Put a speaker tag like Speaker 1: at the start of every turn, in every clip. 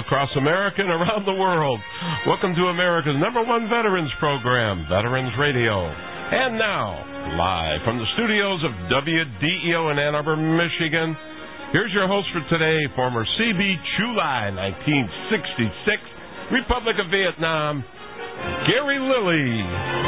Speaker 1: across America and around the world. Welcome to America's #1 veterans program, Veterans Radio. And now, live from the studios of WDEO in Ann Arbor, Michigan, here's your host for today, former C.B. Chu Lai, 1966, Republic of Vietnam, Gary Lilly.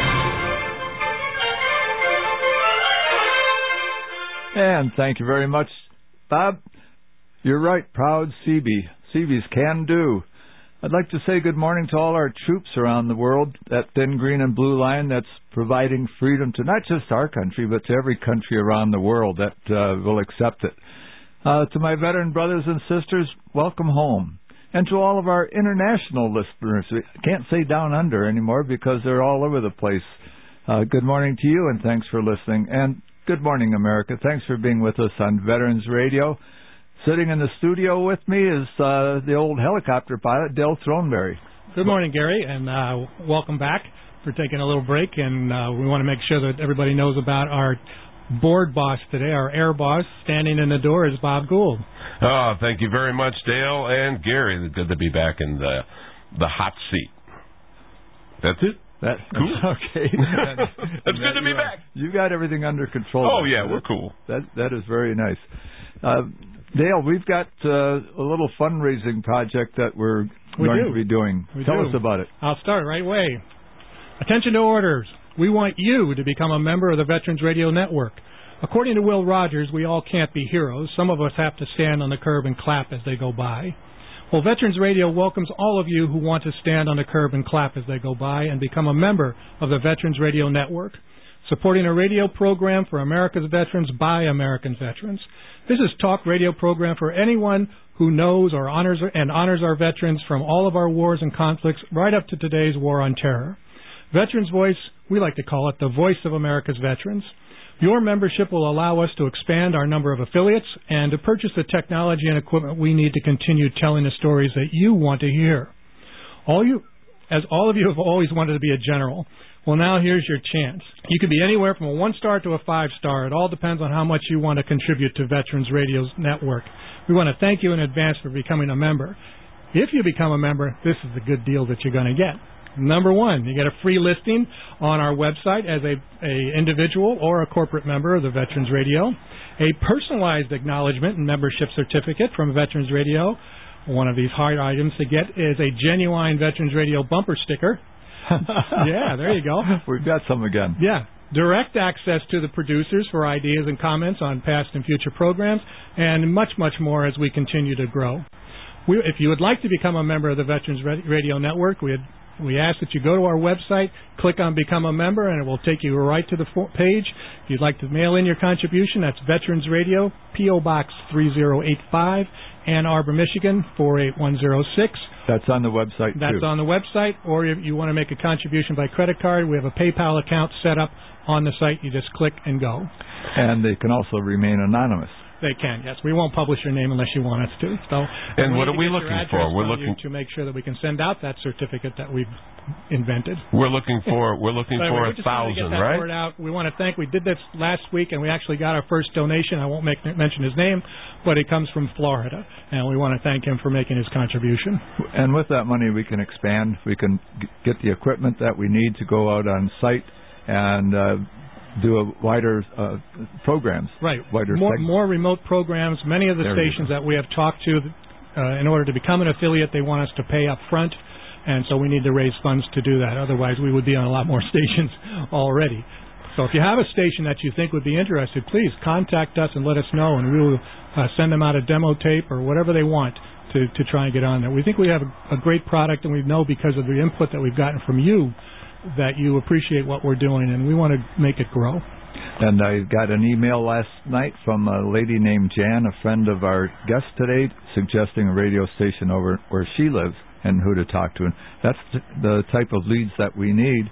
Speaker 2: And thank you very much, Bob. You're right, proud CB. CB's can do. I'd like to say good morning to all our troops around the world, that thin green and blue line that's providing freedom to not just our country, but to every country around the world that will accept it. To my veteran brothers and sisters, welcome home. And to all of our international listeners, we can't say down under anymore because they're all over the place. Good morning to you, and thanks for listening. And good morning, America. Thanks for being with us on Veterans Radio. Sitting in the studio with me is the old helicopter pilot, Dale Throneberry.
Speaker 3: Good morning, Gary, and welcome back for taking a little break. And we want to make sure that everybody knows about our board boss today, our air boss. Standing in the door is Bob Gould.
Speaker 1: Oh, thank you very much, Dale and Gary. Good to be back in the hot seat. That's it?
Speaker 2: That's
Speaker 1: cool.
Speaker 2: Okay.
Speaker 1: That's good to be back.
Speaker 2: You got everything under control.
Speaker 1: Oh, yeah, we're cool.
Speaker 2: That is very nice. Dale, we've got a little fundraising project that we're going to be doing. Tell us about it.
Speaker 3: I'll start right away. Attention to orders. We want you to become a member of the Veterans Radio Network. According to Will Rogers, we all can't be heroes. Some of us have to stand on the curb and clap as they go by. Well, Veterans Radio welcomes all of you who want to stand on the curb and clap as they go by and become a member of the Veterans Radio Network, supporting a radio program for America's veterans by American veterans. This is talk radio program for anyone who knows or honors our veterans from all of our wars and conflicts right up to today's war on terror. Veterans Voice, we like to call it the voice of America's veterans. Your membership will allow us to expand our number of affiliates and to purchase the technology and equipment we need to continue telling the stories that you want to hear. All of you have always wanted to be a general. Well, now here's your chance. You could be anywhere from a 1-star to a 5-star. It all depends on how much you want to contribute to Veterans Radio's network. We want to thank you in advance for becoming a member. If you become a member, this is the good deal that you're going to get. Number one, you get a free listing on our website as a individual or a corporate member of the Veterans Radio, a personalized acknowledgement and membership certificate from Veterans Radio. One of these hard items to get is a genuine Veterans Radio bumper sticker. Yeah, there you go.
Speaker 2: We've got some again.
Speaker 3: Yeah. Direct access to the producers for ideas and comments on past and future programs, and much, much more as we continue to grow. If you would like to become a member of the Veterans Radio Network, we ask that you go to our website, click on Become a Member, and it will take you right to the page. If you'd like to mail in your contribution, that's Veterans Radio, P.O. Box 3085, Ann Arbor, Michigan, 48106.
Speaker 2: That's on the website,
Speaker 3: That's on the website, or if you want to make a contribution by credit card, we have a PayPal account set up on the site. You just click and go.
Speaker 2: And they can also remain anonymous.
Speaker 3: They can, yes. We won't publish your name unless you want us to. So,
Speaker 1: and what are we looking for?
Speaker 3: We're looking to make sure that we can send out that certificate that we've invented.
Speaker 1: We're looking for 1,000, right?
Speaker 3: Word out. We want to thank. We did this last week, and we actually got our first donation. I won't mention his name, but it comes from Florida, and we want to thank him for making his contribution.
Speaker 2: And with that money, we can expand. We can get the equipment that we need to go out on site and do a wider programs.
Speaker 3: Right.
Speaker 2: Wider
Speaker 3: more remote programs. Many of the stations that we have talked to, in order to become an affiliate, they want us to pay up front, and so we need to raise funds to do that. Otherwise, we would be on a lot more stations already. So if you have a station that you think would be interested, please contact us and let us know, and we will send them out a demo tape or whatever they want to try and get on there. We think we have a great product, and we know because of the input that we've gotten from you that you appreciate what we're doing, and we want to make it grow.
Speaker 2: And I got an email last night from a lady named Jan, a friend of our guest today, suggesting a radio station over where she lives and who to talk to. And that's the type of leads that we need.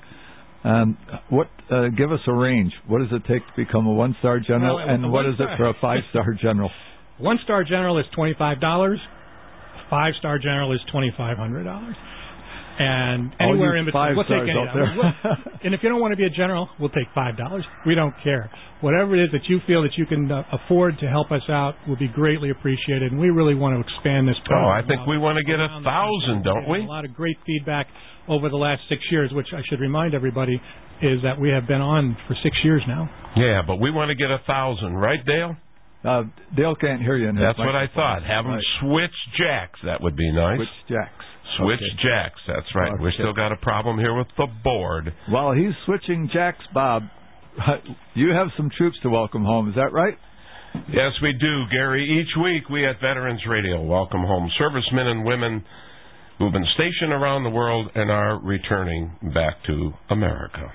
Speaker 2: Give us a range. What does it take to become a 1-star general, and what is it for a 5-star general?
Speaker 3: 1-star general is $25. 5-star general is $2,500. And anywhere in between, we'll take any. And if you don't want to be a general, we'll take $5. We don't care. Whatever it is that you feel that you can afford to help us out will be greatly appreciated. And we really want to expand this program.
Speaker 1: I think we want to get 1,000, don't we?
Speaker 3: A lot of great feedback over the last 6 years, which I should remind everybody is that we have been on for 6 years now.
Speaker 1: Yeah, but we want to get 1,000, right, Dale?
Speaker 2: Dale can't hear you.
Speaker 1: That's what I thought. Have them switch jacks. That would be nice.
Speaker 2: Switch jacks.
Speaker 1: Switch jacks. That's right. Okay. We still got a problem here with the board.
Speaker 2: While he's switching jacks, Bob, you have some troops to welcome home. Is that right?
Speaker 1: Yes, we do, Gary. Each week we at Veterans Radio welcome home servicemen and women who've been stationed around the world and are returning back to America.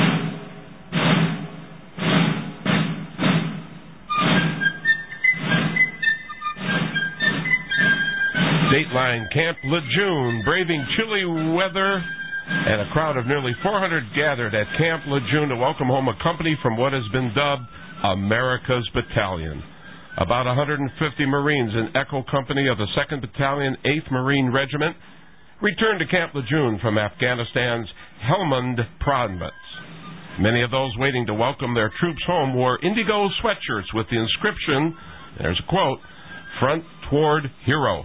Speaker 1: Dateline Camp Lejeune, braving chilly weather, and a crowd of nearly 400 gathered at Camp Lejeune to welcome home a company from what has been dubbed America's Battalion. About 150 Marines in Echo Company of the 2nd Battalion, 8th Marine Regiment, returned to Camp Lejeune from Afghanistan's Helmand Province. Many of those waiting to welcome their troops home wore indigo sweatshirts with the inscription, there's a quote, "Front Toward Hero."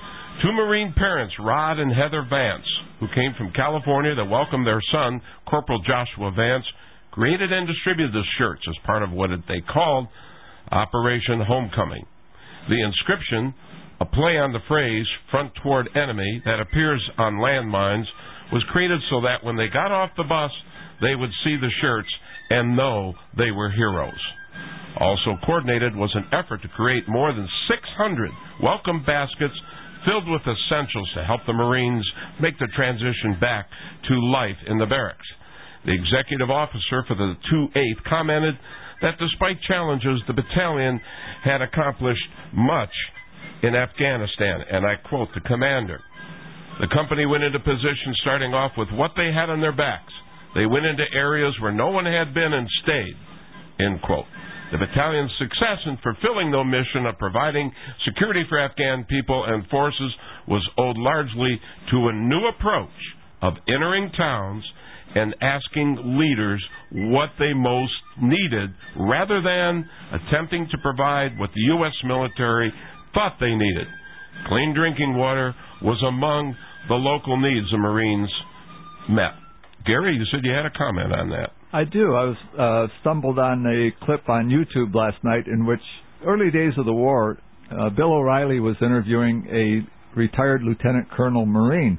Speaker 1: 2 Marine parents, Rod and Heather Vance, who came from California to welcome their son, Corporal Joshua Vance, created and distributed the shirts as part of what they called Operation Homecoming. The inscription, a play on the phrase, "Front Toward Enemy," that appears on landmines, was created so that when they got off the bus, they would see the shirts and know they were heroes. Also coordinated was an effort to create more than 600 welcome baskets filled with essentials to help the Marines make the transition back to life in the barracks. The executive officer for the 2/8th commented that despite challenges, the battalion had accomplished much in Afghanistan, and I quote the commander, "The company went into position starting off with what they had on their backs. They went into areas where no one had been and stayed," end quote. The battalion's success in fulfilling the mission of providing security for Afghan people and forces was owed largely to a new approach of entering towns and asking leaders what they most needed rather than attempting to provide what the U.S. military thought they needed. Clean drinking water was among the local needs the Marines met. Gary, you said you had a comment on that.
Speaker 2: I do. I was stumbled on a clip on YouTube last night in which, early days of the war, Bill O'Reilly was interviewing a retired Lieutenant Colonel Marine,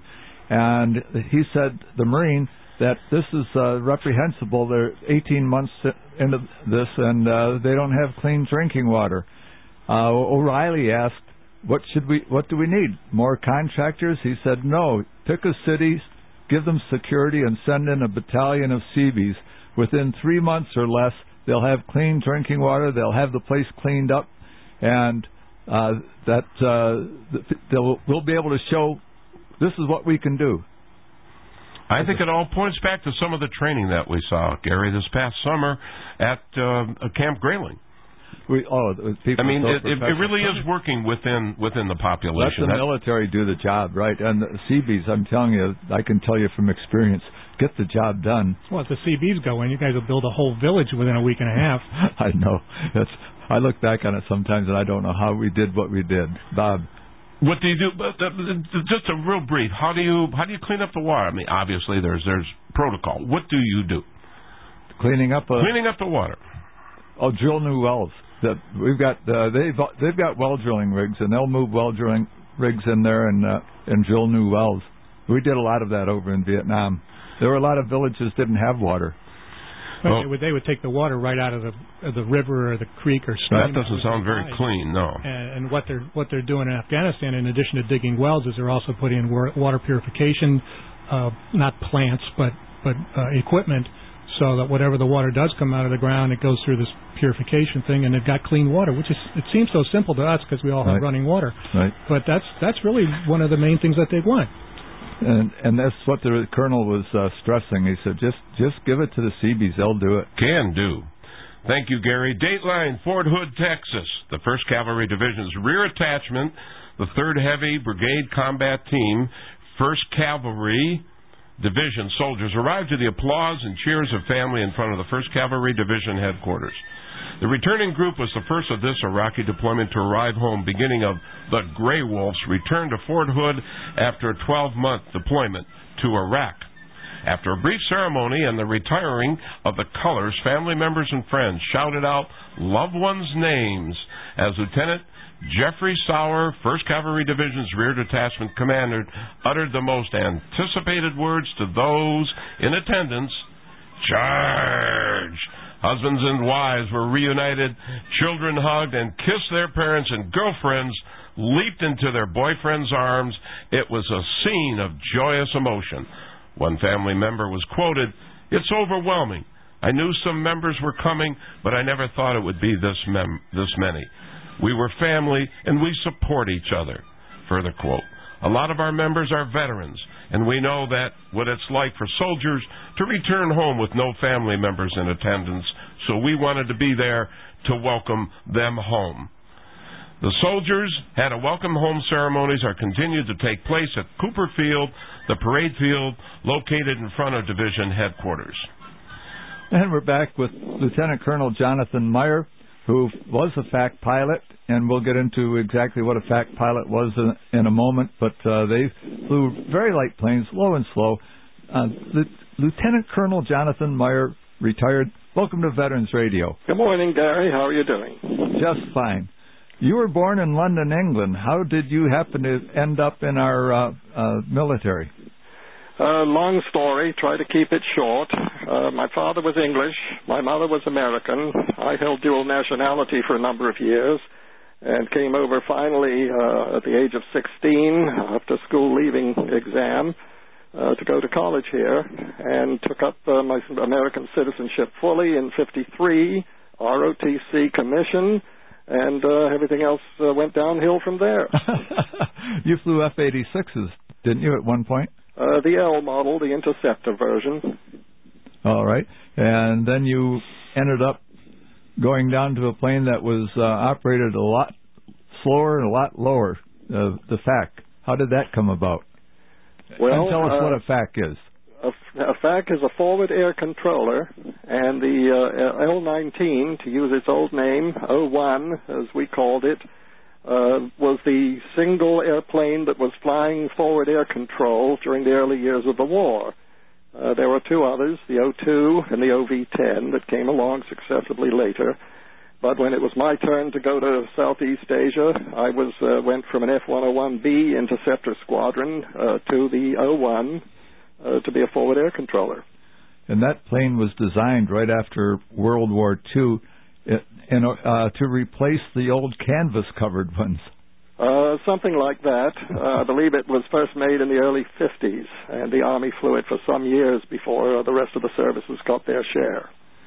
Speaker 2: and he said, the Marine, that this is reprehensible. They're 18 months into this, and they don't have clean drinking water. O'Reilly asked, what do we need? More contractors? He said, no. Pick a city, give them security, and send in a battalion of Seabees. Within 3 months or less, they'll have clean drinking water. They'll have the place cleaned up, and we'll be able to show this is what we can do.
Speaker 1: I think it all points back to some of the training that we saw, Gary, this past summer at Camp Grayling. It really is working within the population.
Speaker 2: Let the military do the job, right? And the Seabees, I'm telling you, I can tell you from experience, get the job done.
Speaker 3: Well, if the Seabees go in, you guys will build a whole village within a week and a half.
Speaker 2: I know. I look back on it sometimes, and I don't know how we did what we did. Bob?
Speaker 1: What do you do? Just a real brief. How do you clean up the water? I mean, obviously there's protocol. What do you do?
Speaker 2: Cleaning up
Speaker 1: the water.
Speaker 2: Oh, drill new wells. We've got they've got well drilling rigs, and they'll move well drilling rigs in there and drill new wells. We did a lot of that over in Vietnam. There were a lot of villages didn't have water.
Speaker 3: Well, they would take the water right out of the river or the creek or stream.
Speaker 1: That doesn't sound very clean, no.
Speaker 3: And what they're doing in Afghanistan, in addition to digging wells, is they're also putting in water purification, not plants but equipment, so that whatever the water does come out of the ground, it goes through this purification thing, and they've got clean water, which it seems so simple to us because we all have running water.
Speaker 2: Right.
Speaker 3: But that's really one of the main things that they want.
Speaker 2: And that's what the colonel was stressing. He said, just give it to the Seabees. They'll do it.
Speaker 1: Can do. Thank you, Gary. Dateline, Fort Hood, Texas. The 1st Cavalry Division's rear attachment, the 3rd Heavy Brigade Combat Team, 1st Cavalry Division soldiers arrived to the applause and cheers of family in front of the 1st Cavalry Division headquarters. The returning group was the first of this Iraqi deployment to arrive home, beginning of the Grey Wolf's return to Fort Hood after a 12-month deployment to Iraq. After a brief ceremony and the retiring of the colors, family members and friends shouted out loved ones' names as Lieutenant Jeffrey Sauer, 1st Cavalry Division's Rear Detachment Commander, uttered the most anticipated words to those in attendance: "Charge!" Husbands and wives were reunited, children hugged and kissed their parents, and girlfriends leaped into their boyfriends' arms. It was a scene of joyous emotion. One family member was quoted, "It's overwhelming. I knew some members were coming, but I never thought it would be this many. We were family, and we support each other." Further quote, "A lot of our members are veterans, and we know that what it's like for soldiers to return home with no family members in attendance, so we wanted to be there to welcome them home." The soldiers had a welcome home ceremonies are continued to take place at Cooper Field, the parade field located in front of division headquarters.
Speaker 2: And we're back with Lieutenant Colonel Jonathan Meyer, who was a FAC pilot, and we'll get into exactly what a FAC pilot was in a moment, but they flew very light planes, low and slow. Lieutenant Colonel Jonathan Meyer, retired. Welcome to Veterans Radio.
Speaker 4: Good morning, Gary. How are you doing?
Speaker 2: Just fine. You were born in London, England. How did you happen to end up in our military?
Speaker 4: Long story. Try to keep it short. My father was English. My mother was American. I held dual nationality for a number of years and came over finally at the age of 16 after school leaving exam to go to college here, and took up my American citizenship fully in 53, ROTC commission, and everything else went downhill from there.
Speaker 2: You flew F-86s, didn't you, at one point?
Speaker 4: The L model, the interceptor version.
Speaker 2: All right. And then you ended up going down to a plane that was operated a lot slower and a lot lower, the FAC. How did that come about?
Speaker 4: Well,
Speaker 2: and tell us what a FAC is.
Speaker 4: A FAC is a forward air controller, and the L-19, to use its old name, 01, as we called it, was the single airplane that was flying forward air control during the early years of the war. There were two others, the O-2 and the OV-10, that came along successively later. But when it was my turn to go to Southeast Asia, I went from an F-101B interceptor squadron to the O-1 to be a forward air controller.
Speaker 2: And that plane was designed right after World War II to replace the old canvas-covered ones.
Speaker 4: Something like that. I believe it was first made in the early 50s, and the Army flew it for some years before the rest of the services got their share.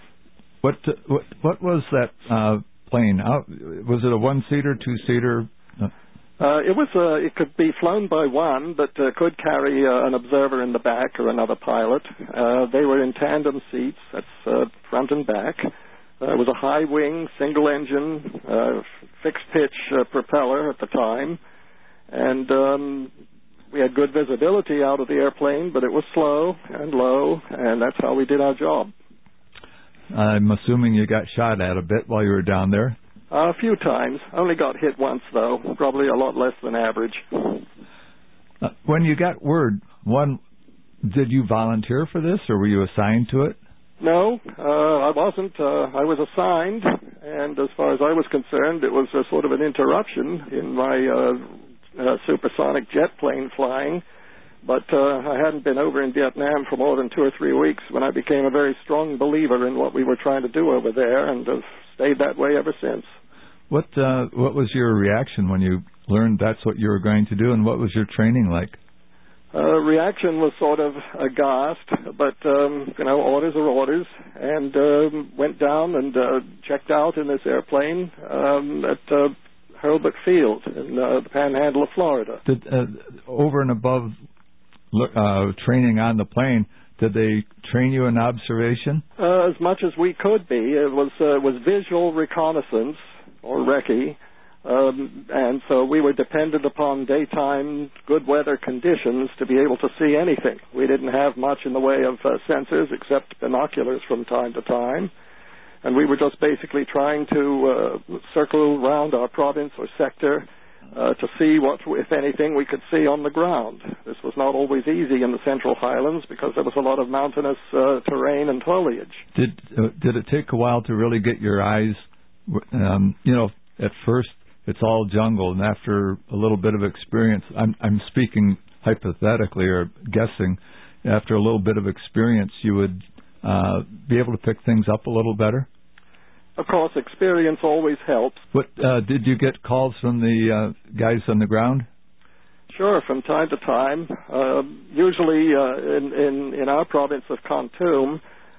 Speaker 4: What
Speaker 2: was that plane? Was it a one-seater, two-seater?
Speaker 4: It could be flown by one, but could carry an observer in the back or another pilot. They were in tandem seats, that's front and back. It was a high-wing, single-engine, fixed-pitch propeller at the time, and we had good visibility out of the airplane, but it was slow and low, and that's how we did our job.
Speaker 2: I'm assuming you got shot at a bit while you were down there.
Speaker 4: A few times. Only got hit once, though. Probably a lot less than average.
Speaker 2: When you got word, did you volunteer for this, or were you assigned to it?
Speaker 4: No, I wasn't. I was assigned, and as far as I was concerned, it was a sort of an interruption in my supersonic jet plane flying. But I hadn't been over in Vietnam for more than 2 or 3 weeks when I became a very strong believer in what we were trying to do over there, and have stayed that way ever since.
Speaker 2: What was your reaction when you learned that's what you were going to do, and what was your training like?
Speaker 4: Reaction was sort of aghast, but, orders are orders, and went down and checked out in this airplane at Hurlburt Field in the Panhandle of Florida.
Speaker 2: Over and above training on the plane, did they train you in observation? As
Speaker 4: much as we could be. It was visual reconnaissance, or recce. And so we were dependent upon daytime good weather conditions to be able to see anything. We didn't have much in the way of sensors except binoculars from time to time. And we were just basically trying to circle around our province or sector to see what, if anything, we could see on the ground. This was not always easy in the Central Highlands because there was a lot of mountainous terrain and foliage.
Speaker 2: Did it take a while to really get your eyes, at first it's all jungle, and after a little bit of experience, I'm speaking hypothetically or guessing, after a little bit of experience you would be able to pick things up a little better?
Speaker 4: Of course, experience always helps.
Speaker 2: What did you get calls from the guys on the ground?
Speaker 4: Sure, from time to time. Usually in our province of Kontum,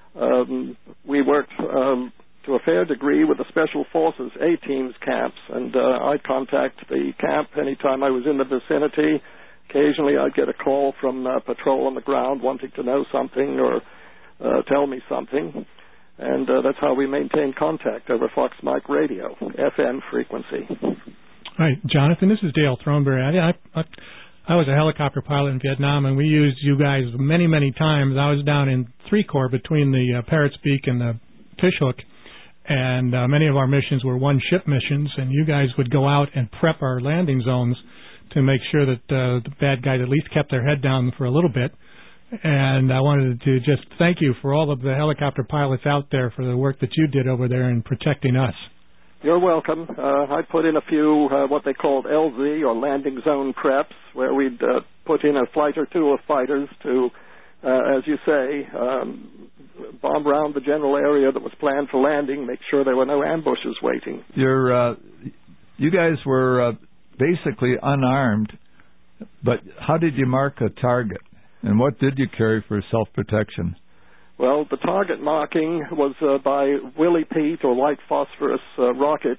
Speaker 4: we worked to a fair degree with the Special Forces A-Teams camps, and I'd contact the camp anytime I was in the vicinity. Occasionally I'd get a call from patrol on the ground wanting to know something or tell me something. And that's how we maintain contact over Fox Mike Radio, FM frequency.
Speaker 3: Right, Jonathan, this is Dale Throneberry. I was a helicopter pilot in Vietnam, and we used you guys many, many times. I was down in 3 Corps between the Parrots Peak and the Fishhook, and many of our missions were one-ship missions, and you guys would go out and prep our landing zones to make sure that the bad guys at least kept their head down for a little bit. And I wanted to just thank you for all of the helicopter pilots out there for the work that you did over there in protecting us.
Speaker 4: You're welcome. I put in a few what they called LZ, or landing zone preps, where we'd put in a flight or two of fighters to, as you say, bomb around the general area that was planned for landing, make sure there were no ambushes waiting.
Speaker 2: You guys were basically unarmed, but how did you mark a target? And what did you carry for self-protection?
Speaker 4: Well, the target marking was by Willie Pete or white phosphorus rocket.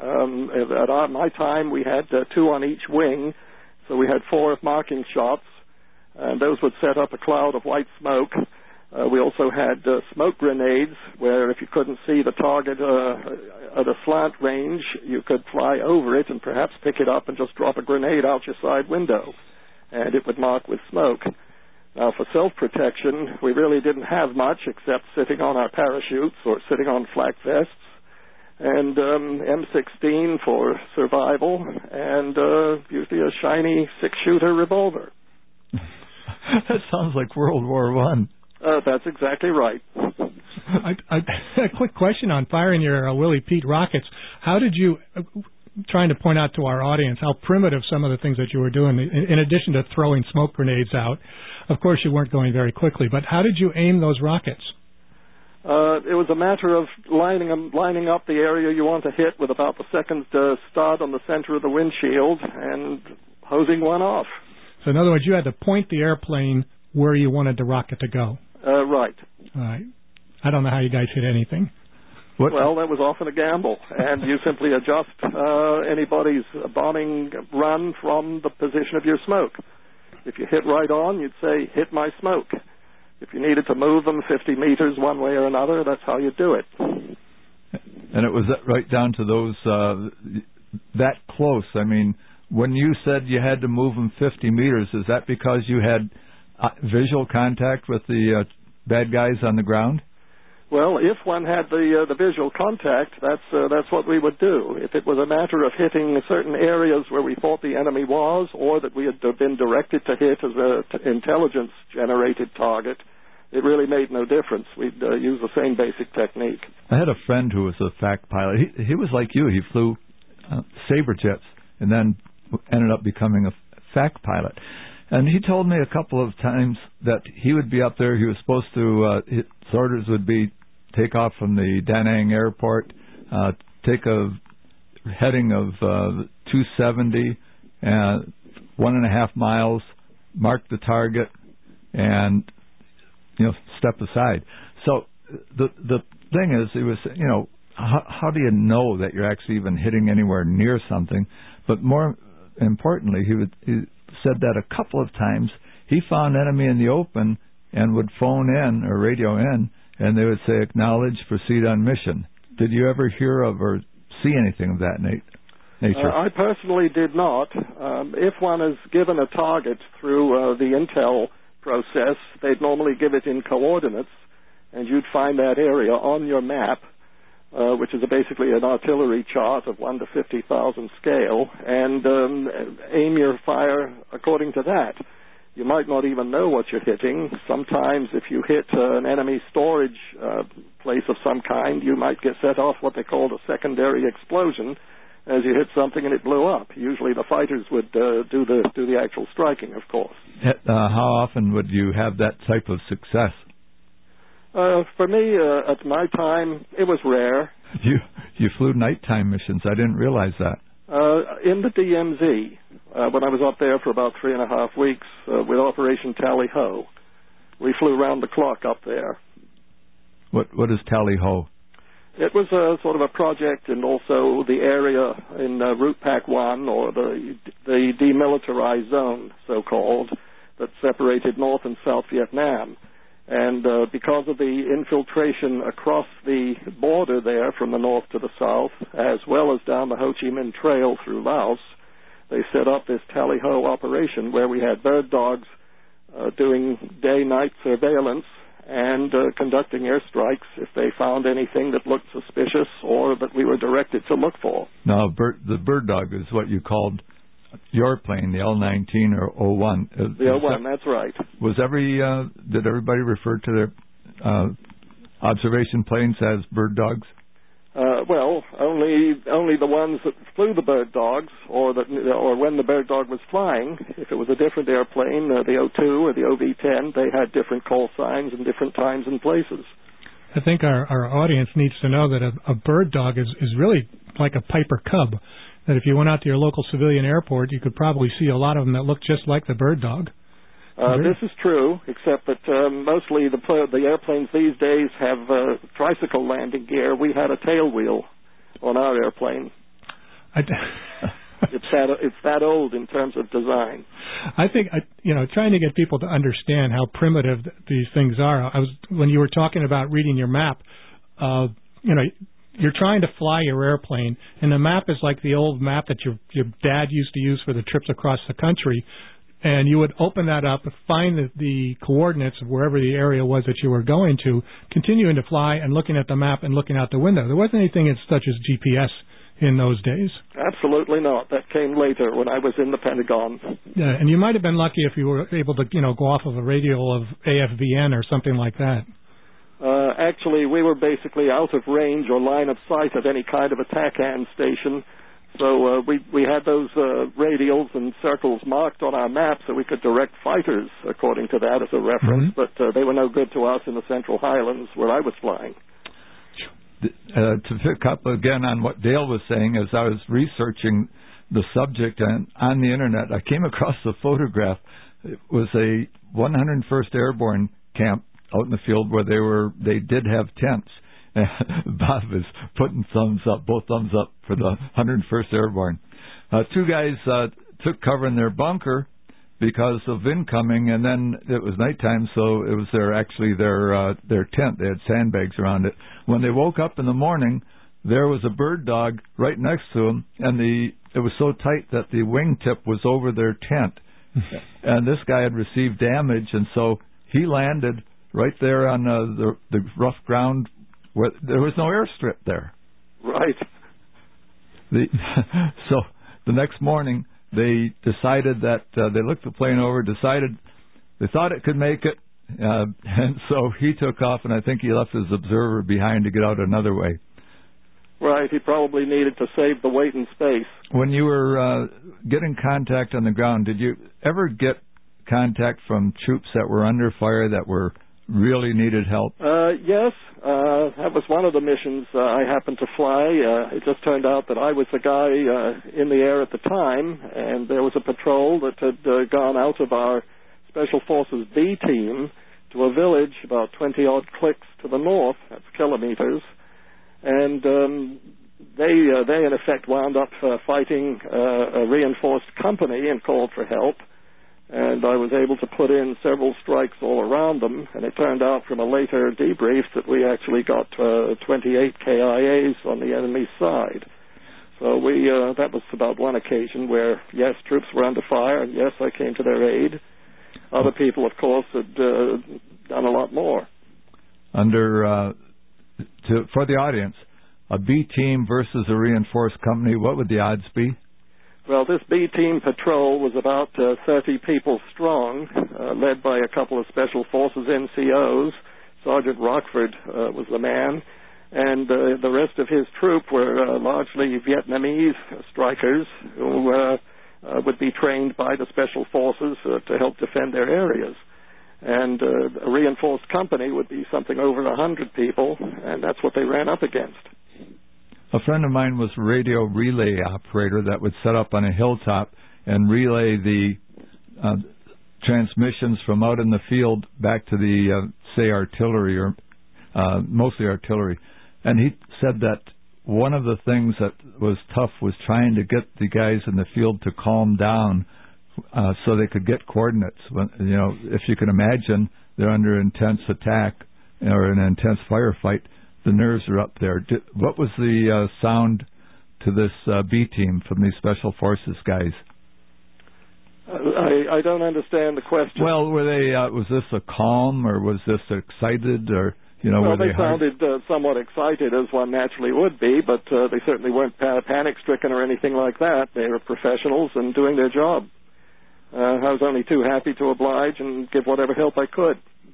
Speaker 4: At my time, we had 2 on each wing, so we had 4 marking shots, and those would set up a cloud of white smoke. We also had smoke grenades, where if you couldn't see the target at a slant range, you could fly over it and perhaps pick it up and just drop a grenade out your side window, and it would mark with smoke. Now, for self-protection, we really didn't have much except sitting on our parachutes or sitting on flak vests, and M16 for survival, and usually a shiny 6-shooter revolver.
Speaker 2: That sounds like World War I.
Speaker 4: That's exactly right.
Speaker 3: A quick question on firing your Willie Pete rockets. How did you... trying to point out to our audience how primitive some of the things that you were doing, in addition to throwing smoke grenades out. Of course, you weren't going very quickly, but how did you aim those rockets?
Speaker 4: It was a matter of lining up the area you want to hit with about the second stud on the center of the windshield and hosing one off.
Speaker 3: So in other words, you had to point the airplane where you wanted the rocket to go.
Speaker 4: Right.
Speaker 3: All right. I don't know how you guys hit anything.
Speaker 4: Well, that was often a gamble, and you simply adjust anybody's bombing run from the position of your smoke. If you hit right on, you'd say, hit my smoke. If you needed to move them 50 meters one way or another, that's how you do it.
Speaker 2: And it was right down to those, that close. I mean, when you said you had to move them 50 meters, is that because you had visual contact with the bad guys on the ground?
Speaker 4: Well, if one had the visual contact, that's what we would do. If it was a matter of hitting certain areas where we thought the enemy was, or that we had been directed to hit as an intelligence-generated target, it really made no difference. We'd use the same basic technique.
Speaker 2: I had a friend who was a FAC pilot. He was like you. He flew Sabre jets and then ended up becoming a FAC pilot. And he told me a couple of times that he would be up there. He was supposed to, his orders would be take off from the Da Nang airport, take a heading of 270, 1.5 miles, mark the target, and, step aside. So the thing is, it was, how do you know that you're actually even hitting anywhere near something? But more importantly, he said that a couple of times he found enemy in the open and would phone in or radio in, and they would say, acknowledge, proceed on mission. Did you ever hear of or see anything of that, Nate? nature?
Speaker 4: I personally did not. If one is given a target through the intel process, they'd normally give it in coordinates, and you'd find that area on your map, which is basically an artillery chart of 1 to 50,000 scale, and aim your fire according to that. You might not even know what you're hitting. Sometimes if you hit an enemy storage place of some kind, you might get set off what they called a secondary explosion as you hit something and it blew up. Usually the fighters would do the actual striking, of course.
Speaker 2: How often would you have that type of success?
Speaker 4: For me, at my time, it was rare.
Speaker 2: You flew nighttime missions. I didn't realize that.
Speaker 4: In the DMZ, when I was up there for about 3.5 weeks with Operation Tally Ho, we flew round the clock up there.
Speaker 2: What is Tally Ho?
Speaker 4: It was a sort of a project, and also the area in Route Pac 1, or the demilitarized zone, so-called, that separated North and South Vietnam. And because of the infiltration across the border there from the north to the south, as well as down the Ho Chi Minh Trail through Laos, they set up this Tally Ho operation where we had bird dogs doing day-night surveillance and conducting airstrikes if they found anything that looked suspicious or that we were directed to look for.
Speaker 2: Now, the bird dog is what you called your plane, the L-19 or O-1.
Speaker 4: The O-1, that's right.
Speaker 2: Did everybody refer to their observation planes as bird dogs?
Speaker 4: Well, only the ones that flew the bird dogs, or when the bird dog was flying. If it was a different airplane, the O-2 or the OV-10, they had different call signs and different times and places.
Speaker 3: I think our audience needs to know that a bird dog is really like a Piper Cub. That if you went out to your local civilian airport, you could probably see a lot of them that look just like the bird dog.
Speaker 4: This is true, except that mostly the airplanes these days have tricycle landing gear. We had a tail wheel on our airplane. It's that old in terms of design.
Speaker 3: I think trying to get people to understand how primitive these things are. When you were talking about reading your map, you're trying to fly your airplane, and the map is like the old map that your dad used to use for the trips across the country. And you would open that up, find the coordinates of wherever the area was that you were going to, continuing to fly and looking at the map and looking out the window. There wasn't anything such as GPS in those days.
Speaker 4: Absolutely not. That came later when I was in the Pentagon.
Speaker 3: Yeah, and you might have been lucky if you were able to, go off of a radio of AFVN or something like that.
Speaker 4: Actually, we were basically out of range or line of sight of any kind of a TACAN station. So we had those radials and circles marked on our map so we could direct fighters according to that as a reference, but they were no good to us in the Central Highlands where I was flying.
Speaker 2: To pick up again on what Dale was saying, as I was researching the subject on the Internet, I came across a photograph. It was a 101st Airborne camp out in the field where they did have tents. Bob is putting thumbs up, both thumbs up for the 101st Airborne. Two guys took cover in their bunker because of incoming, and then it was nighttime, so it was their tent. They had sandbags around it. When they woke up in the morning, there was a bird dog right next to them, and it was so tight that the wingtip was over their tent. And this guy had received damage, and so he landed right there on the rough ground where there was no airstrip there.
Speaker 4: Right.
Speaker 2: So the next morning, they decided that they looked the plane over, decided they thought it could make it, and so he took off, and I think he left his observer behind to get out another way.
Speaker 4: Right, he probably needed to save the weight and space.
Speaker 2: When you were getting contact on the ground, did you ever get contact from troops that were under fire that really needed help?
Speaker 4: Yes, that was one of the missions I happened to fly. It just turned out that I was the guy in the air at the time, and there was a patrol that had gone out of our Special Forces B team to a village about 20-odd clicks to the north, that's kilometers, and they in effect wound up fighting a reinforced company and called for help. And I was able to put in several strikes all around them, and it turned out from a later debrief that we actually got 28 KIAs on the enemy's side. So that was about one occasion where, yes, troops were under fire, and yes, I came to their aid. Other people, of course, had done a lot more.
Speaker 2: For the audience, a B team versus a reinforced company, what would the odds be?
Speaker 4: Well, this B-team patrol was about 30 people strong, led by a couple of Special Forces NCOs. Sergeant Rockford was the man, and the rest of his troop were largely Vietnamese strikers who would be trained by the Special Forces to help defend their areas. And a reinforced company would be something over 100 people, and that's what they ran up against.
Speaker 2: A friend of mine was a radio relay operator that would set up on a hilltop and relay the transmissions from out in the field back to the, say, artillery, or mostly artillery. And he said that one of the things that was tough was trying to get the guys in the field to calm down so they could get coordinates. If you can imagine, they're under intense attack or an intense firefight. The nerves are up there. What was the sound to this B team from these Special Forces guys?
Speaker 4: I don't understand the question.
Speaker 2: Well, were they? Was this a calm, or was this excited, or
Speaker 4: Well,
Speaker 2: were
Speaker 4: they sounded somewhat excited, as one naturally would be, but they certainly weren't panic-stricken or anything like that. They were professionals and doing their job. I was only too happy to oblige and give whatever help I could.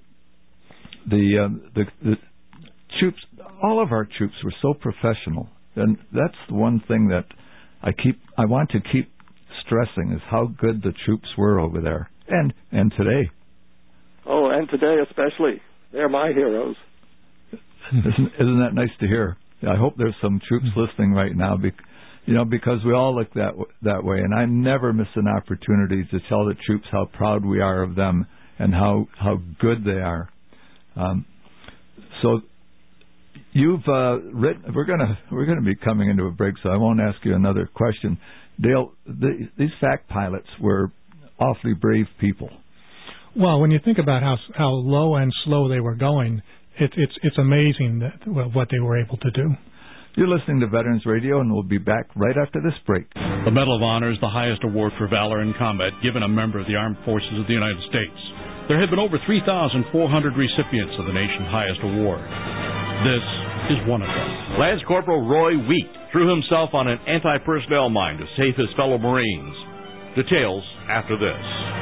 Speaker 2: The troops, all of our troops were so professional, and that's the one thing that I want to keep stressing is how good the troops were over there, and today.
Speaker 4: Oh, and today especially. They're my heroes.
Speaker 2: Isn't that nice to hear? I hope there's some troops listening right now, because we all look that way, and I never miss an opportunity to tell the troops how proud we are of them and how good they are. So you've written. We're gonna be coming into a break, so I won't ask you another question. Dale, these fact pilots were awfully brave people.
Speaker 3: Well, when you think about how low and slow they were going, it's amazing what they were able to do.
Speaker 2: You're listening to Veterans Radio, and we'll be back right after this break.
Speaker 5: The Medal of Honor is the highest award for valor in combat given a member of the Armed Forces of the United States. There have been over 3,400 recipients of the nation's highest award. This is one of them.
Speaker 6: Lance Corporal Roy Wheat threw himself on an anti-personnel mine to save his fellow Marines. Details after this.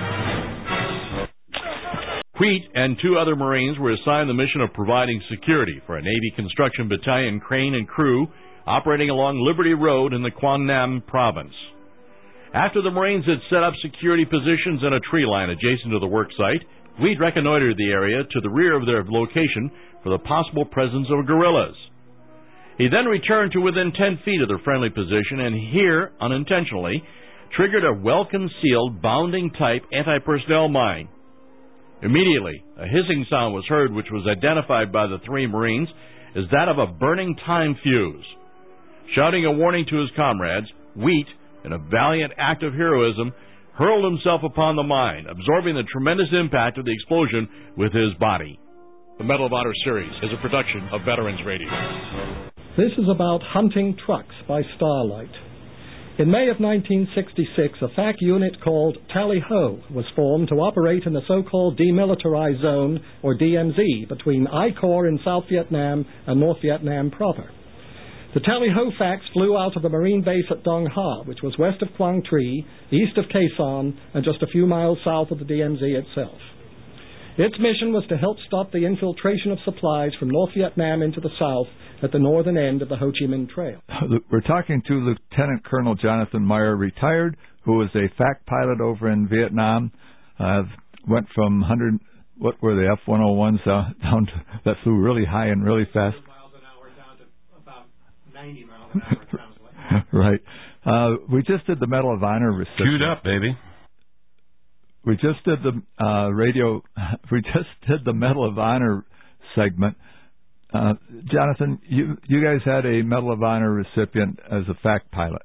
Speaker 6: Wheat and 2 other Marines were assigned the mission of providing security for a Navy construction battalion crane and crew operating along Liberty Road in the Quang Nam province. After the Marines had set up security positions in a tree line adjacent to the work site, Wheat reconnoitered the area to the rear of their location for the possible presence of guerrillas. He then returned to within 10 feet of their friendly position and here, unintentionally, triggered a well-concealed, bounding-type anti-personnel mine. Immediately, a hissing sound was heard which was identified by the 3 Marines as that of a burning time fuse. Shouting a warning to his comrades, Wheat, in a valiant act of heroism, hurled himself upon the mine, absorbing the tremendous impact of the explosion with his body.
Speaker 5: The Medal of Honor series is a production of Veterans Radio.
Speaker 7: This is about hunting trucks by starlight. In May of 1966, a FAC unit called Tally Ho was formed to operate in the so-called Demilitarized Zone, or DMZ, between I Corps in South Vietnam and North Vietnam proper. The Tally Ho FACs flew out of the Marine base at Dong Ha, which was west of Quang Tri, east of Khe Sanh, and just a few miles south of the DMZ itself. Its mission was to help stop the infiltration of supplies from North Vietnam into the south at the northern end of the Ho Chi Minh Trail.
Speaker 2: We're talking to Lieutenant Colonel Jonathan Meyer, retired, who was a FAC pilot over in Vietnam. Went from 100, what were they, F-101s down to, that flew really high and really fast.
Speaker 3: 100 miles an hour down to about 90 miles an hour, it sounds like.
Speaker 2: Right. We just did the Medal of Honor recipient.
Speaker 1: Queued up, baby.
Speaker 2: We just did the we just did the Medal of Honor segment. Jonathan, you guys had a Medal of Honor recipient as a FAC pilot.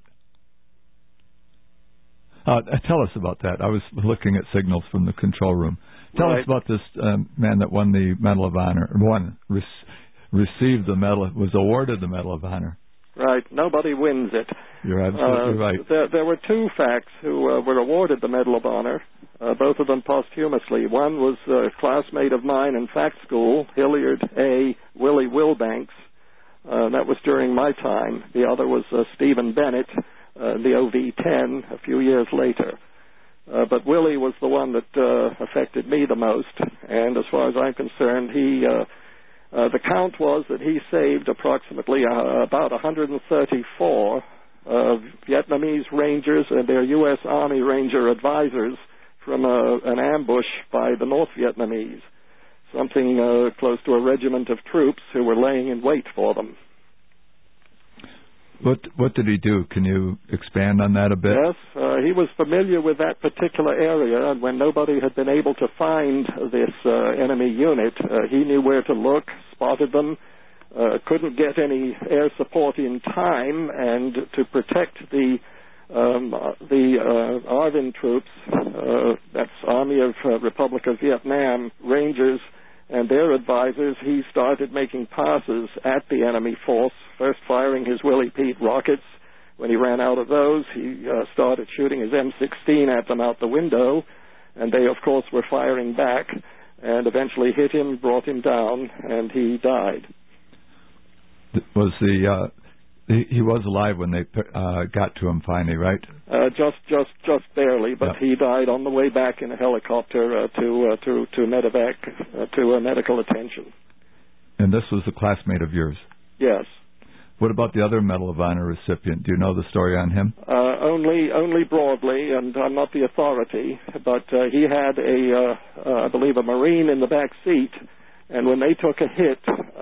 Speaker 2: Tell us about that. I was looking at signals from the control room. Tell us about this man that won the Medal of Honor, received the medal, was awarded the Medal of Honor.
Speaker 4: Right. Nobody wins it.
Speaker 2: You're absolutely right.
Speaker 4: There were two facts who were awarded the Medal of Honor, both of them posthumously. One was a classmate of mine in fact school, Hilliard A. Willie Wilbanks. That was during my time. The other was Stephen Bennett, the OV-10, a few years later. But Willie was the one that affected me the most, and as far as I'm concerned, the count was that he saved approximately about 134 Vietnamese Rangers and their U.S. Army Ranger advisors from an ambush by the North Vietnamese, something close to a regiment of troops who were laying in wait for them.
Speaker 2: What did he do? Can you expand on that a bit?
Speaker 4: Yes, he was familiar with that particular area, and when nobody had been able to find this enemy unit, he knew where to look, spotted them, couldn't get any air support in time, and to protect the ARVN troops, that's Army of Republic of Vietnam Rangers, and their advisors, he started making passes at the enemy force, first firing his Willie Pete rockets. When he ran out of those, he started shooting his M16 at them out the window, and they, of course, were firing back, and eventually hit him, brought him down, and he died.
Speaker 2: He was alive when they got to him finally, right?
Speaker 4: Just barely, but he died on the way back in a helicopter to medevac, to medical attention.
Speaker 2: And this was a classmate of yours?
Speaker 4: Yes.
Speaker 2: What about the other Medal of Honor recipient? Do you know the story on him?
Speaker 4: Only broadly, and I'm not the authority, but he had I believe a Marine in the back seat, and when they took a hit,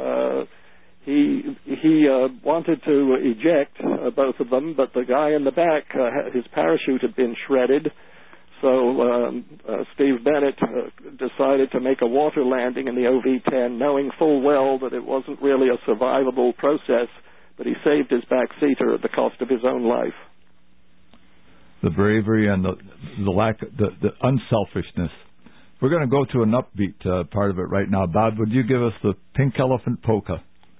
Speaker 4: he wanted to eject both of them, but the guy in the back, his parachute had been shredded, so Steve Bennett decided to make a water landing in the OV-10, knowing full well that it wasn't really a survivable process, but he saved his back seater at the cost of his own life.
Speaker 2: The bravery and the lack, the unselfishness. We're going to go to an upbeat part of it right now. Bob, would you give us the Pink Elephant Polka?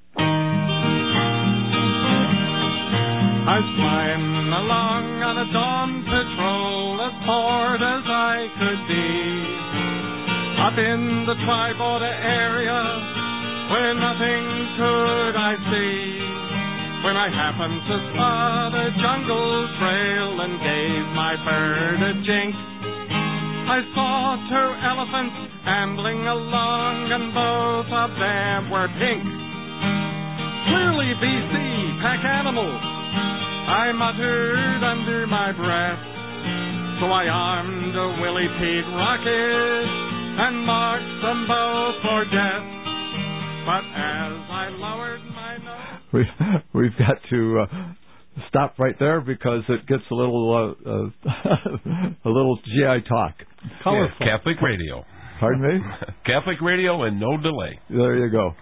Speaker 8: I was flying along on a dawn patrol, as bored as I could be, up in the Tri-Border area where nothing could I see, when I happened to spot a jungle trail and gave my bird a jink. I saw two elephants ambling along, and both of them were pink. Clearly BC pack animals, I muttered under my breath. So I armed a Willie Pete rocket and marked them both for death. But as I lowered my nose...
Speaker 2: We've got to stop right there because it gets a little a little GI talk.
Speaker 3: Colorful.
Speaker 1: Yeah, Catholic radio.
Speaker 2: Pardon me?
Speaker 1: Catholic radio and no delay.
Speaker 2: There you go.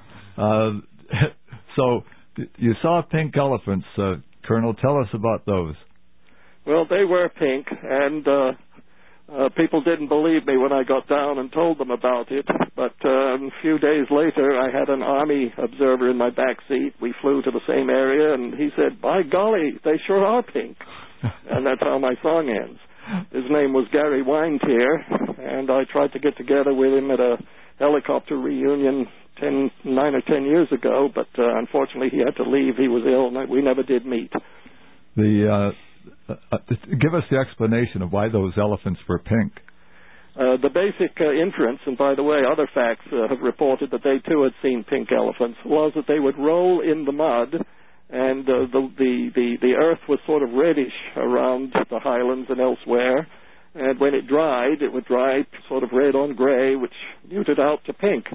Speaker 2: So you saw pink elephants. Colonel, tell us about those.
Speaker 4: Well, they were pink, and people didn't believe me when I got down and told them about it. But a few days later, I had an Army observer in my back seat. We flew to the same area, and he said, "By golly, they sure are pink." And that's how my song ends. His name was Gary Weintier, and I tried to get together with him at a helicopter reunion 9 or 10 years ago, but unfortunately he had to leave. He was ill, and we never did meet.
Speaker 2: Give us the explanation of why those elephants were pink.
Speaker 4: The basic inference, and by the way, other facts have reported that they too had seen pink elephants, was that they would roll in the mud, and the earth was sort of reddish around the highlands and elsewhere, and when it dried, it would dry sort of red on gray, which muted out to pink.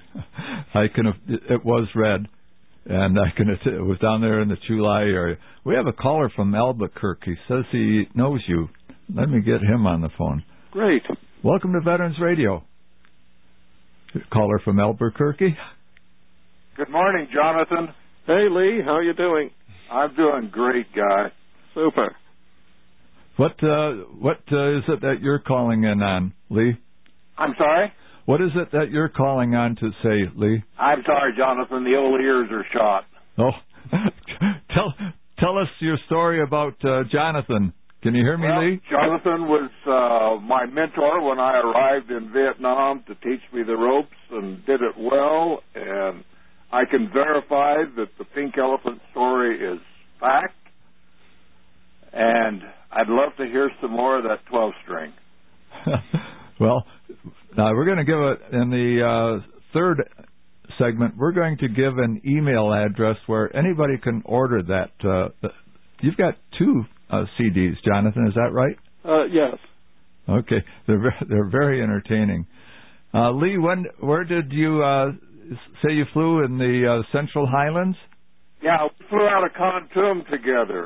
Speaker 2: It was red, and it was down there in the Chulai area. We have a caller from Albuquerque. He says he knows you. Let me get him on the phone.
Speaker 4: Great.
Speaker 2: Welcome to Veterans Radio. Caller from Albuquerque.
Speaker 9: Good morning, Jonathan.
Speaker 4: Hey, Lee. How are you doing?
Speaker 9: I'm doing great, guy.
Speaker 4: Super.
Speaker 2: What is it that you're calling in on, Lee?
Speaker 9: I'm sorry?
Speaker 2: What is it that you're calling on to say, Lee?
Speaker 9: I'm sorry, Jonathan. The old ears are shot.
Speaker 2: Oh, Tell us your story about Jonathan. Can you hear me, Lee?
Speaker 9: Jonathan was my mentor when I arrived in Vietnam to teach me the ropes, and did it well. And I can verify that the pink elephant story is fact. And I'd love to hear some more of that 12-string.
Speaker 2: Well, we're going to give it in the third segment. We're going to give an email address where anybody can order that. You've got 2 CDs, Jonathan. Is that right?
Speaker 4: Yes.
Speaker 2: Okay, they're very entertaining. Lee, where did you say you flew in the Central Highlands?
Speaker 9: Yeah, we flew out of Kontum together.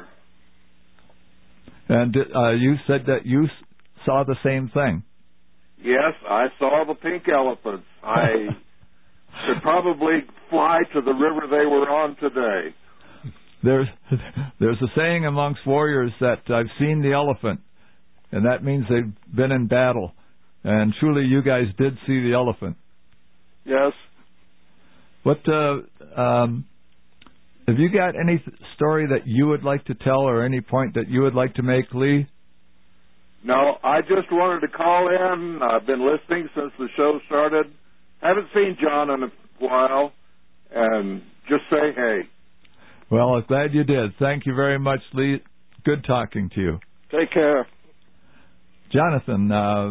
Speaker 2: And you said that you saw the same thing.
Speaker 9: Yes, I saw the pink elephants. I could probably fly to the river they were on today.
Speaker 2: There's a saying amongst warriors that I've seen the elephant, and that means they've been in battle. And truly, you guys did see the elephant.
Speaker 4: Yes.
Speaker 2: What have you got any story that you would like to tell, or any point that you would like to make, Lee?
Speaker 9: No, I just wanted to call in. I've been listening since the show started. Haven't seen John in a while, and just say hey.
Speaker 2: Well, I'm glad you did. Thank you very much, Lee. Good talking to you.
Speaker 4: Take care.
Speaker 2: Jonathan,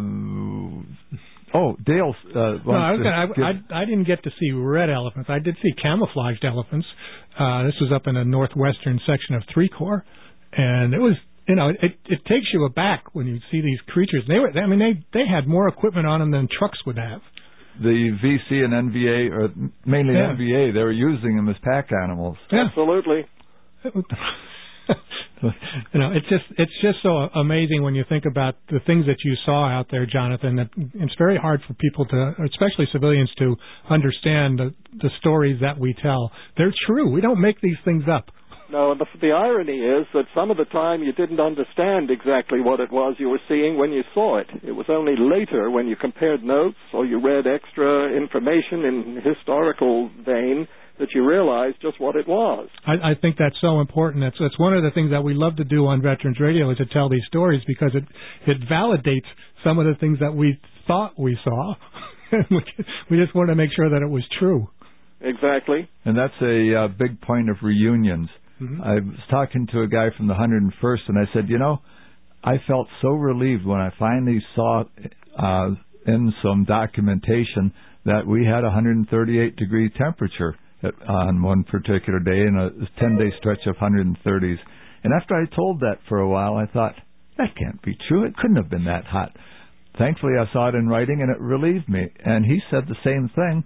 Speaker 2: Dale.
Speaker 3: I didn't get to see red elephants. I did see camouflaged elephants. This was up in the northwestern section of Three Corps, and it was, it takes you aback when you see these creatures. They had more equipment on them than trucks would have.
Speaker 2: The VC and NVA, or mainly NVA, they were using them as pack animals.
Speaker 4: Yeah. Absolutely.
Speaker 3: It's just so amazing when you think about the things that you saw out there, Jonathan. That it's very hard for people to, especially civilians, to understand the stories that we tell. They're true. We don't make these things up.
Speaker 4: No, and the irony is that some of the time you didn't understand exactly what it was you were seeing when you saw it. It was only later when you compared notes or you read extra information in historical vein that you realized just what it was.
Speaker 3: I think that's so important. It's one of the things that we love to do on Veterans Radio is to tell these stories, because it validates some of the things that we thought we saw. We just want to make sure that it was true.
Speaker 4: Exactly.
Speaker 2: And that's a big point of reunions. Mm-hmm. I was talking to a guy from the 101st, and I said, I felt so relieved when I finally saw in some documentation that we had 138-degree temperature on one particular day in a 10-day stretch of 130s. And after I told that for a while, I thought, that can't be true. It couldn't have been that hot. Thankfully, I saw it in writing, and it relieved me. And he said the same thing.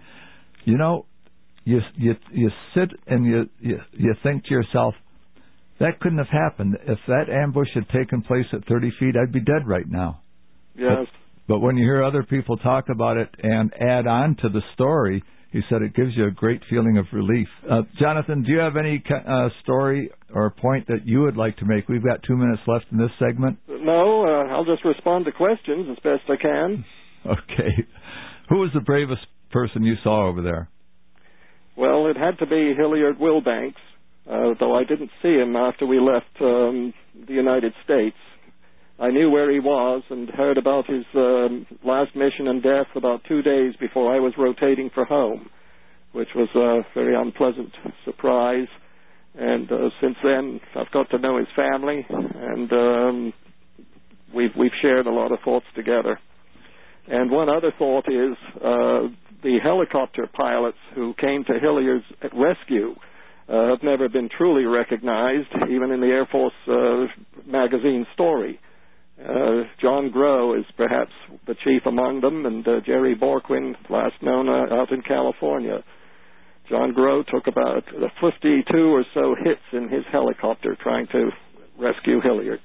Speaker 2: You sit and you think to yourself, that couldn't have happened. If that ambush had taken place at 30 feet, I'd be dead right now.
Speaker 4: Yes.
Speaker 2: But when you hear other people talk about it and add on to the story, he said it gives you a great feeling of relief. Jonathan, do you have any story or point that you would like to make? We've got 2 minutes left in this segment.
Speaker 4: No, I'll just respond to questions as best I can.
Speaker 2: Okay. Who was the bravest person you saw over there?
Speaker 4: Well, it had to be Hilliard Wilbanks, though I didn't see him after we left the United States. I knew where he was and heard about his last mission and death about 2 days before I was rotating for home, which was a very unpleasant surprise. And since then, I've got to know his family, and we've shared a lot of thoughts together. And one other thought is the helicopter pilots who came to Hilliard's rescue have never been truly recognized, even in the Air Force magazine story. John Grow is perhaps the chief among them, and Jerry Borquin, last known out in California. John Grow took about 52 or so hits in his helicopter trying to rescue Hilliard.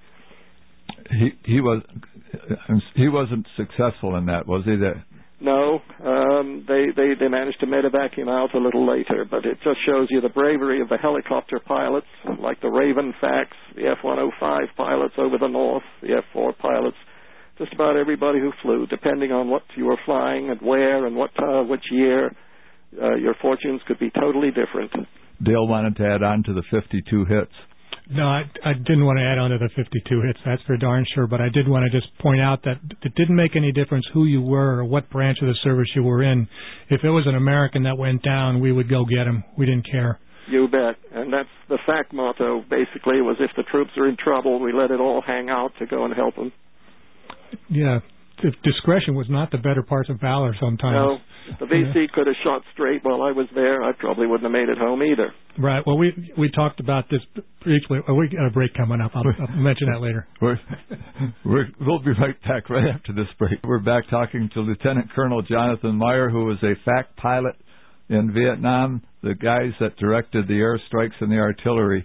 Speaker 2: He wasn't successful in that, was he?
Speaker 4: No, they managed to medevac him out a little later, but it just shows you the bravery of the helicopter pilots, like the Raven Fax, the F-105 pilots over the north, the F-4 pilots, just about everybody who flew, depending on what you were flying and where and which year, your fortunes could be totally different.
Speaker 2: Dale wanted to add on to the 52 hits.
Speaker 3: No, I didn't want to add on to the 52 hits, that's for darn sure, but I did want to just point out that it didn't make any difference who you were or what branch of the service you were in. If it was an American that went down, we would go get him. We didn't care.
Speaker 4: You bet. And that's the FAC motto, basically, was if the troops are in trouble, we let it all hang out to go and help them.
Speaker 3: Yeah. Discretion was not the better part of valor sometimes.
Speaker 4: No, the VC could have shot straight while I was there. I probably wouldn't have made it home either.
Speaker 3: Right. Well, we talked about this briefly. We got a break coming up. I'll mention that later.
Speaker 2: We'll be right back right after this break. We're back talking to Lieutenant Colonel Jonathan Meyer, who was a FAC pilot in Vietnam, the guys that directed the airstrikes and the artillery.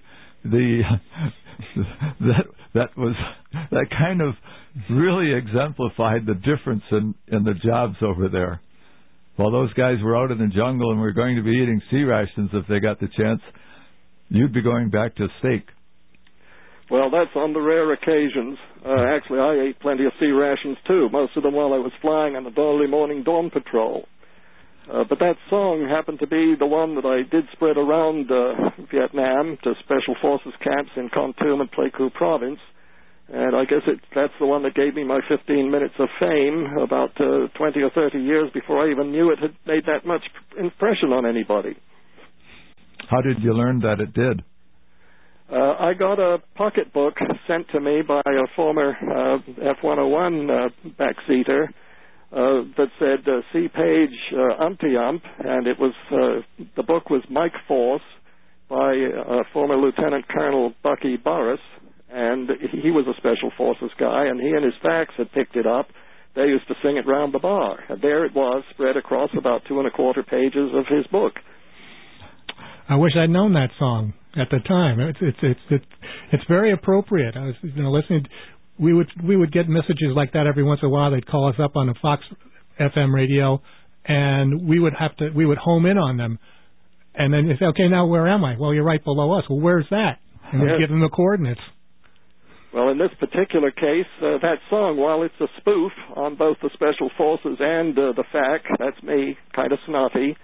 Speaker 2: That kind of really exemplified the difference in the jobs over there. While those guys were out in the jungle and were going to be eating sea rations if they got the chance, you'd be going back to steak.
Speaker 4: Well, that's on the rare occasions. Actually, I ate plenty of sea rations too, most of them while I was flying on the early morning dawn patrol. But that song happened to be the one that I did spread around Vietnam to Special Forces camps in Kon Tum and Pleiku Province. And I guess that's the one that gave me my 15 minutes of fame about 20 or 30 years before I even knew it had made that much impression on anybody.
Speaker 2: How did you learn that it did?
Speaker 4: I got a pocketbook sent to me by a former F-101 backseater that said see page umpty-ump, and it was the book was Mike Force by former Lieutenant Colonel Bucky Burris, and he was a Special Forces guy, and he and his facs had picked it up. They used to sing it round the bar, and there it was, spread across about 2 1/4 pages of his book.
Speaker 3: I wish I'd known that song at the time. It's very appropriate. I was listening. We would get messages like that every once in a while. They'd call us up on the Fox FM radio, and we would home in on them, and then they say, "Okay, now where am I?" "Well, you're right below us." "Well, where's that?" And we'd give them the coordinates.
Speaker 4: Well, in this particular case, that song, while it's a spoof on both the Special Forces and the FAC, that's me, kind of snotty,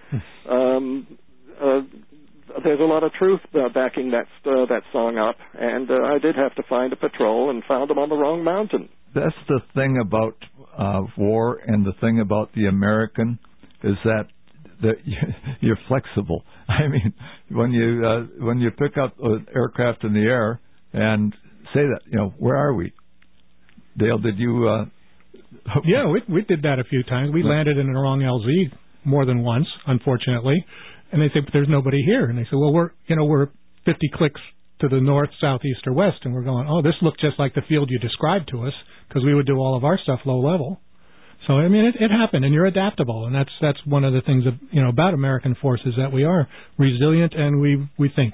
Speaker 4: there's a lot of truth backing that song up, and I did have to find a patrol and found them on the wrong mountain.
Speaker 2: That's the thing about war, and the thing about the American is that you're flexible. I mean, when you pick up an aircraft in the air and say that, where are we? Dale, did you...
Speaker 3: Yeah, we did that a few times. We landed in the wrong LZ more than once, unfortunately. And they say, but there's nobody here. And they say, well, we're 50 clicks to the north, south, east, or west. And we're going, oh, this looked just like the field you described to us, because we would do all of our stuff low level. So, I mean, it happened, and you're adaptable. And that's one of the things about American forces, that we are resilient and we think.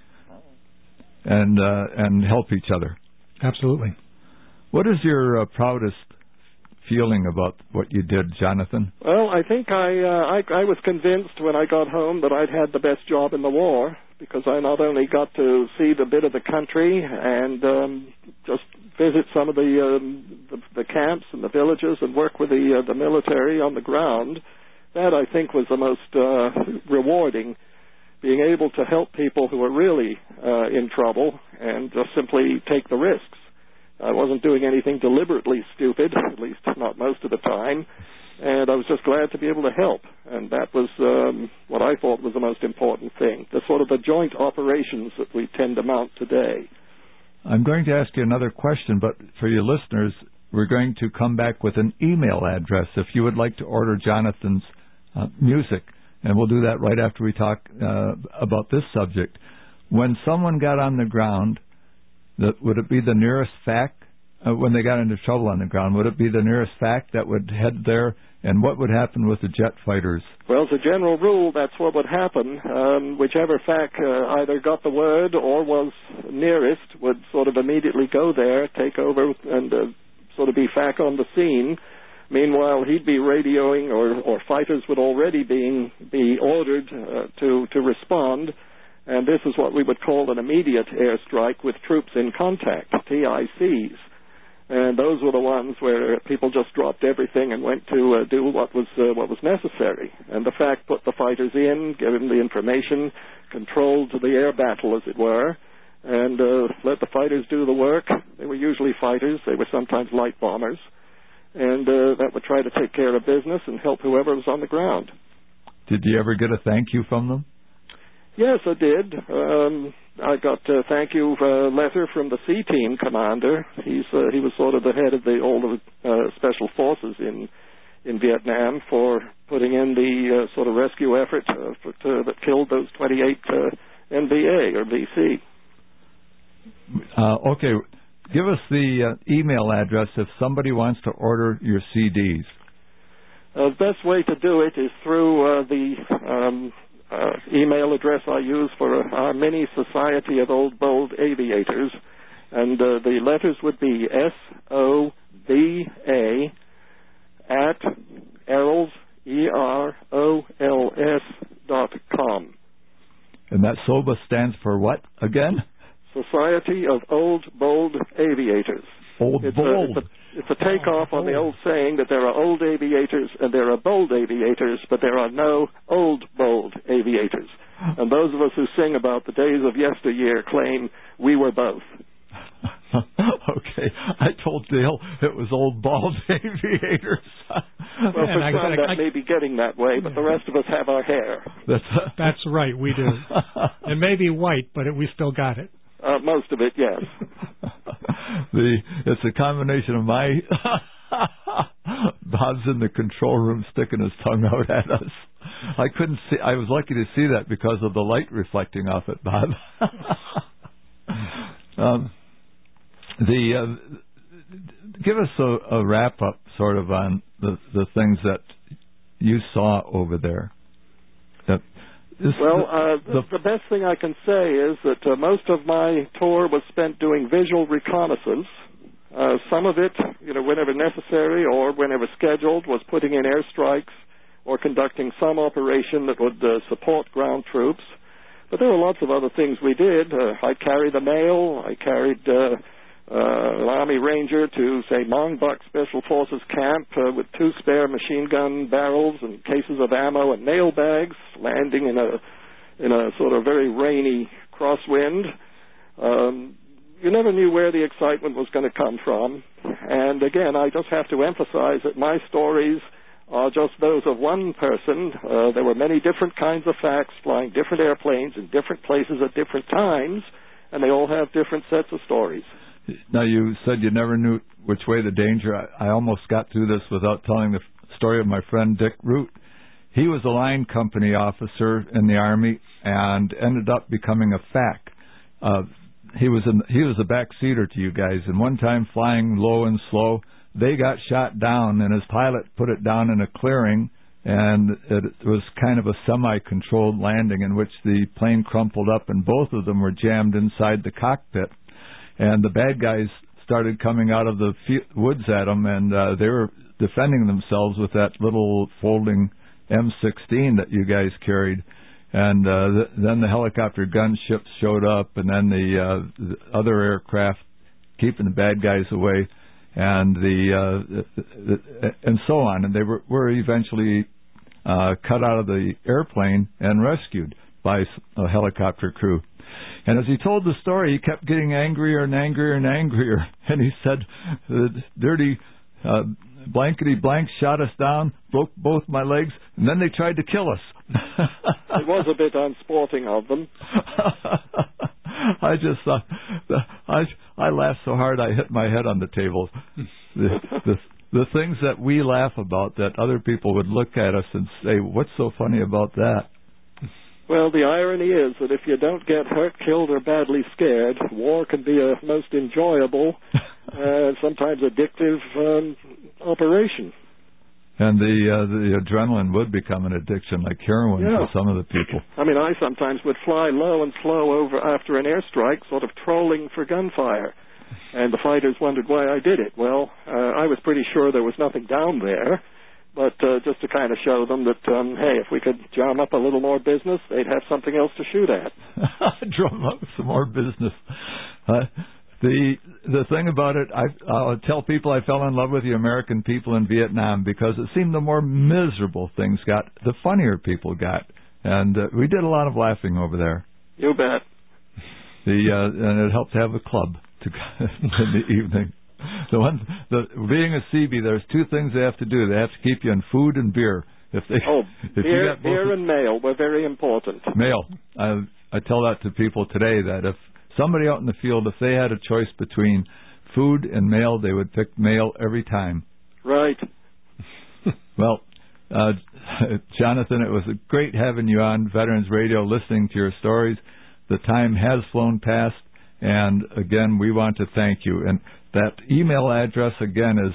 Speaker 2: And help each other.
Speaker 3: Absolutely.
Speaker 2: What is your proudest feeling about what you did, Jonathan?
Speaker 4: Well, I think I was convinced when I got home that I'd had the best job in the war, because I not only got to see the bit of the country and just visit some of the camps and the villages and work with the military on the ground. That, I think, was the most rewarding. Being able to help people who are really in trouble and just simply take the risks. I wasn't doing anything deliberately stupid, at least not most of the time, and I was just glad to be able to help. And that was what I thought was the most important thing, the sort of the joint operations that we tend to mount today.
Speaker 2: I'm going to ask you another question, but for your listeners, we're going to come back with an email address if you would like to order Jonathan's music. And we'll do that right after we talk about this subject. When someone got on the ground, would it be the nearest FAC? When they got into trouble on the ground, would it be the nearest FAC that would head there? And what would happen with the jet fighters? Well,
Speaker 4: as a general rule, that's what would happen. Whichever FAC either got the word or was nearest would sort of immediately go there, take over, and sort of be FAC on the scene. Meanwhile, he'd be radioing, or fighters would already be ordered to respond, and this is what we would call an immediate airstrike with troops in contact, TICs. And And those were the ones where people just dropped everything and went to do what was necessary. And the FAC put the fighters in, gave them the information, controlled the air battle, as it were, and let the fighters do the work. They were usually fighters. They were sometimes light bombers. And that would try to take care of business and help whoever was on the ground.
Speaker 2: Did you ever get a thank you from them?
Speaker 4: Yes, I did. I got a thank you letter from the C-Team commander. He was sort of the head of all the special forces in Vietnam for putting in the sort of rescue effort that killed those 28 NVA or VC.
Speaker 2: Okay, give us the email address if somebody wants to order your CDs.
Speaker 4: The best way to do it is through the email address I use for our mini Society of Old Bold Aviators, and the letters would be SOBA at EROLS, EROLS.com.
Speaker 2: And that SOBA stands for what again?
Speaker 4: Society of Old Bold Aviators.
Speaker 2: Bold.
Speaker 4: It's a takeoff on the old saying that there are old aviators and there are bold aviators, but there are no old bold aviators. And those of us who sing about the days of yesteryear claim we were both.
Speaker 2: Okay. I told Dale it was old bald aviators.
Speaker 4: Well, for some that may be getting that way, but the rest of us have our hair.
Speaker 3: That's right, we do. It may be white, but we still got it.
Speaker 4: Most of it, yes.
Speaker 2: It's a combination of my Bob's in the control room sticking his tongue out at us. I couldn't see. I was lucky to see that because of the light reflecting off it, Bob. Give us a wrap up, sort of, on the things that you saw over there.
Speaker 4: The best thing I can say is that most of my tour was spent doing visual reconnaissance. Some of it, whenever necessary or whenever scheduled, was putting in airstrikes or conducting some operation that would support ground troops. But there were lots of other things we did. I carried the mail. I carried an Army Ranger to, say, Mong Buck Special Forces camp with 2 spare machine gun barrels and cases of ammo and mail bags, landing in a sort of very rainy crosswind. You never knew where the excitement was going to come from. And again, I just have to emphasize that my stories are just those of one person. There were many different kinds of facts flying different airplanes in different places at different times, and they all have different sets of stories.
Speaker 2: Now, you said you never knew which way the danger. I almost got through this without telling the story of my friend Dick Root. He was a line company officer in the Army and ended up becoming a FAC. He was a backseater to you guys, and one time flying low and slow, they got shot down, and his pilot put it down in a clearing, and it was kind of a semi-controlled landing in which the plane crumpled up, and both of them were jammed inside the cockpit. And the bad guys started coming out of the woods at them, and they were defending themselves with that little folding M16 that you guys carried. And then the helicopter gunships showed up, and then the other aircraft keeping the bad guys away, and and so on. And they were eventually cut out of the airplane and rescued by a helicopter crew. And as he told the story, he kept getting angrier and angrier and angrier. And he said, the dirty blankety blank shot us down, broke both my legs, and then they tried to kill us.
Speaker 4: It was a bit unsporting of them.
Speaker 2: I just thought, I laughed so hard I hit my head on the table. The things that we laugh about that other people would look at us and say, what's so funny about that?
Speaker 4: Well, the irony is that if you don't get hurt, killed, or badly scared, war can be a most enjoyable, sometimes addictive operation.
Speaker 2: And the adrenaline would become an addiction, like heroin for some of the people.
Speaker 4: I mean, I sometimes would fly low and slow over after an airstrike, sort of trolling for gunfire. And the fighters wondered why I did it. Well, I was pretty sure there was nothing down there. But just to kind of show them that, hey, if we could drum up a little more business, they'd have something else to shoot at.
Speaker 2: Drum up some more business. The thing about it, I'll tell people I fell in love with the American people in Vietnam because it seemed the more miserable things got, the funnier people got. And we did a lot of laughing over there.
Speaker 4: You bet.
Speaker 2: And it helped to have a club in the evening. Being a CB, there's two things they have to do. They have to keep you in food and beer.
Speaker 4: Beer and mail were very important.
Speaker 2: Mail. I tell that to people today, that if somebody out in the field, if they had a choice between food and mail, they would pick mail every time.
Speaker 4: Right.
Speaker 2: Well, Jonathan, it was great having you on Veterans Radio, listening to your stories. The time has flown past, and again, we want to thank you. And that email address again is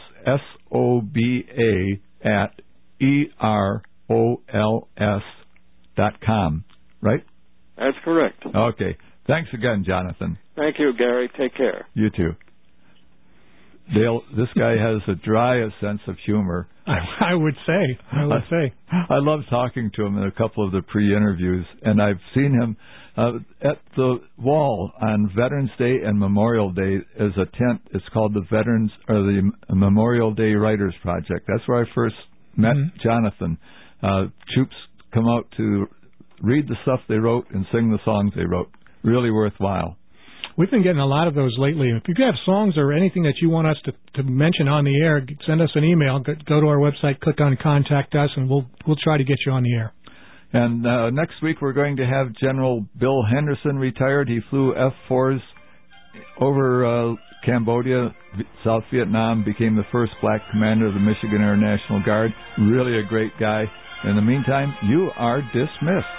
Speaker 2: soba@erols.com, right?
Speaker 4: That's correct.
Speaker 2: Okay. Thanks again, Jonathan.
Speaker 4: Thank you, Gary. Take care.
Speaker 2: You too. Dale, this guy has the driest sense of humor.
Speaker 3: I would say.
Speaker 2: I love talking to him in a couple of the pre-interviews, and I've seen him at the wall on Veterans Day and Memorial Day as a tent. It's called the Veterans or the Memorial Day Writers Project. That's where I first met Jonathan. Troops come out to read the stuff they wrote and sing the songs they wrote. Really worthwhile.
Speaker 3: We've been getting a lot of those lately. If you have songs or anything that you want us to mention on the air, send us an email. Go to our website, click on Contact Us, and we'll try to get you on the air.
Speaker 2: And next week we're going to have General Bill Henderson, retired. He flew F-4s over Cambodia, South Vietnam, became the first black commander of the Michigan Air National Guard. Really a great guy. In the meantime, you are dismissed.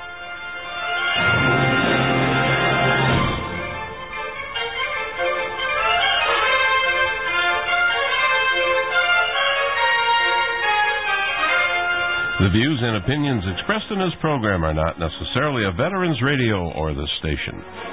Speaker 1: The views and opinions expressed in this program are not necessarily of Veterans Radio or this station.